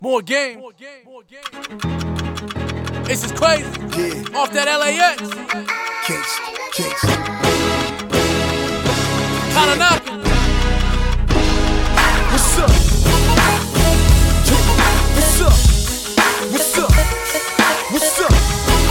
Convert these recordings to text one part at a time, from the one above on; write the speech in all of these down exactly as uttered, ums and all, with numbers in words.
More game. This is crazy. Yeah. Off that L A X. Kicks, kicks. Kinda knocking. What's up? Yeah. What's up? What's up? What's up?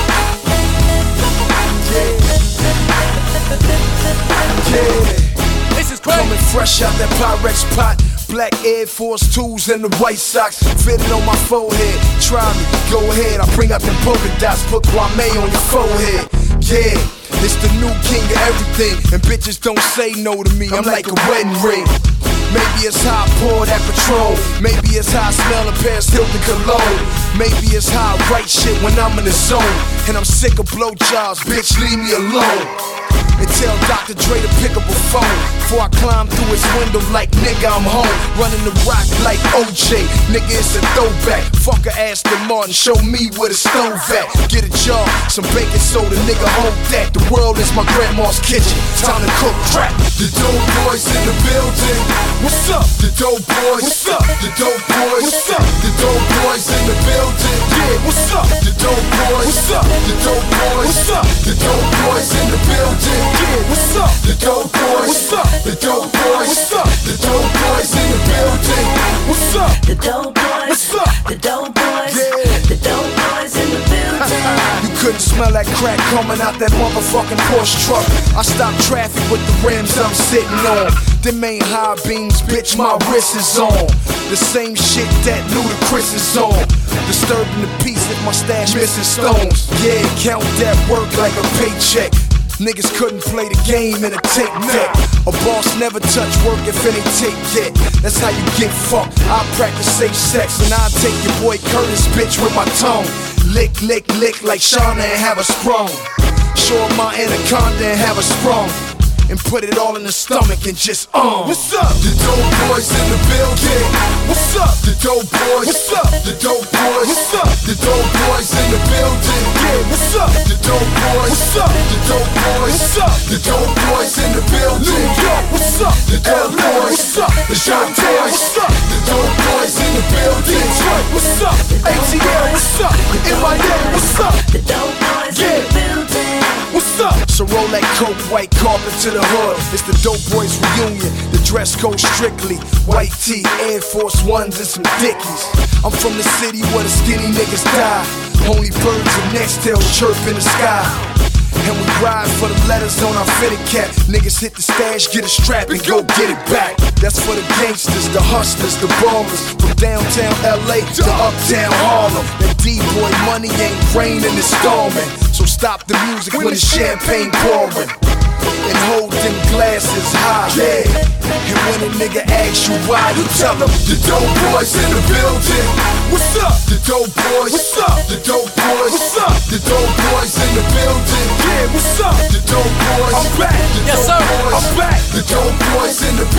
Yeah. Yeah. This is crazy. Coming fresh out that Pyrex pot. Black Air Force twos and the white socks fitting on my forehead. Try me, go ahead. I bring out them polka dots, put Kwame on your forehead. Yeah, it's the new king of everything, and bitches don't say no to me. I'm like a wedding ring. Maybe it's how I pour that Patrol. Maybe it's how I smell a Paris Hilton cologne. Maybe it's how I write shit when I'm in the zone. And I'm sick of blowjobs, bitch, leave me alone. And tell Doctor Dre to pick up a phone before I climb through his window like nigga I'm home. Running the rock like O J, nigga it's a throwback. Fuck a Aston Martin, show me where the stove at. Get a jar, some baking soda, nigga hold that. The world is my grandma's kitchen, time to cook crap. The dope boys in the building. What's up? The dope boys. What's up? The dope boys. What's up? The dope boys in the building. Yeah, what's up? The dope boys. What's up? The dope boys. What's up? The dope boys in the building. Yeah, what's up? The dope boys. What's up? The dope boys. What's up? The dope boys in the building. What's up? The dope boys. What's up? The dope boys. Yeah. The dope boys in the building. You couldn't smell that crack coming out that motherfucking Porsche truck. I stopped traffic with the rims I'm sitting on. Them ain't high beams, bitch, my wrist is on. The same shit that Ludacris is on. Disturbing the peace if my stash missing stones. Yeah, count that work like a paycheck. Niggas couldn't play the game in a tape deck. A boss never touch work if it ain't tape yet. That's how you get fucked. I practice safe sex and I take your boy Curtis, bitch, with my tongue. Lick, lick, lick like Shauna and have a sprung. Show my anaconda and have a sprung. And put it all in the stomach and just um. What's up? The dope boys in the building. What's up? The dope boys. What's up? The dope boys. What's up? The dope boys in the building. Yeah, what's up? The dope boys. What's up? The dope boys. What's up? The dope boys in the building. New York, what's up? The dope boys. What's up? The dope boys. What's up? The dope boys in the building. Detroit, what's up? A T L, what's up? N Y A, what's up? The dope boys in the building. What's up? So roll that coke, white carpet to the hood. It's the Dope Boys reunion. The dress code strictly white tee, Air Force Ones, and some Dickies. I'm from the city where the skinny niggas die. Only birds and nexttails chirp in the sky. And we ride for the letters on our fitted cap. Niggas hit the stash, get a strap, and go get it back. That's for the gangsters, the hustlers, the ballers. From downtown L A to uptown Harlem. That D-boy money ain't raining, it's storming. So stop the music when the champagne pouring. And hold them glasses high. Yeah. And when a nigga asks you why, you tell them the dope boys in the building. What's up? The dope boys. What's up? The dope boys. What's up? The dope boys in the building. Yeah, what's up? The dope boys. I'm back. The Yes, dope sir. boys. I'm back. The dope boys in the